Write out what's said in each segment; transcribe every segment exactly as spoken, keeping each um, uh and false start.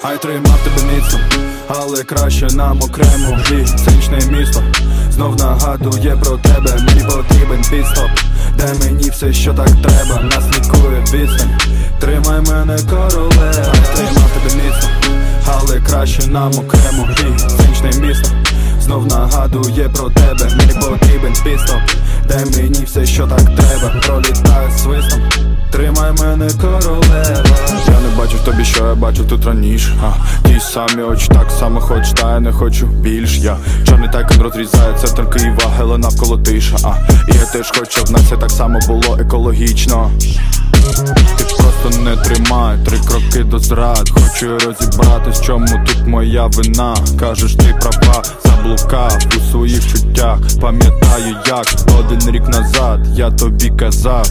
Хай тримав тебе міцно, але краще нам окремо. І цинічне місто знов нагадує про тебе. Мені потрібен підстоп, де мені все, що так треба. Нас лікує відстань, тримай мене, короле. Хай тримав тебе міцно, але краще нам окремо. І цинічне місто знов нагадує про тебе. Мені потрібен підстоп, де мені все, що так треба. Пролітає свистом, тримай мене, королева. Я не бачу в тобі, що я бачу тут раніше. а, Ті самі очі, так само хоч, та я не хочу більш. Я чорний тайкон розрізає центр Києва, геле навколо тиша. а, І я теж хочу, щоб в нас все так само було екологічно. Ти просто не тримай, три кроки до зрад. Хочу розібратись, чому тут моя вина. Кажеш, ти права, заблукав у своїх чуттях. Пам'ятаю, як один рік назад я тобі казав.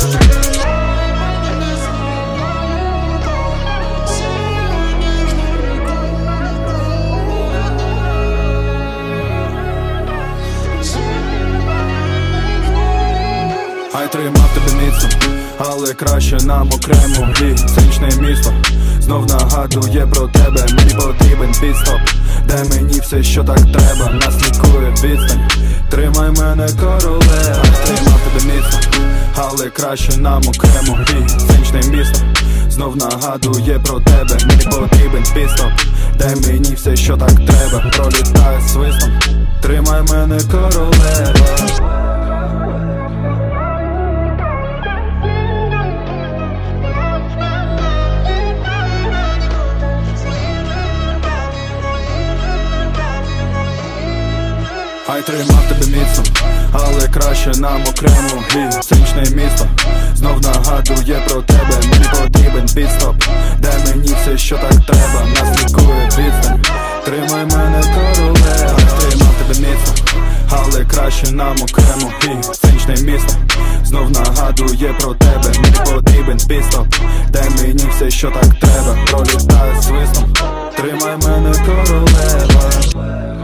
Хай тримав тебе міцно, але краще нам окремо. І цинічне місто знов нагадує про тебе. Мені потрібен підстоп, де мені все, що так треба. Нас лікує відстань, тримай мене, короле. Хай тримав тебе міцно, але краще нам окремо. І цинічне місто знов нагадує про тебе. Мені потрібен підстоп, де мені все, що так треба. Пролітає свистом, тримай мене, королева. Хай тримав тебе міцно, але краще нам окремо. І цинічне місто знов нагадує про тебе. Мені потрібен підстоп, де мені все, що так треба. Нас лікує відстань, тримай мене, короле. Хай тримав тебе міцно, але краще нам окремо. І цинічне місто знов нагадує про тебе. Мені потрібен підстоп, де мені все, що так треба. Пролітає свистом, тримай мене, королева.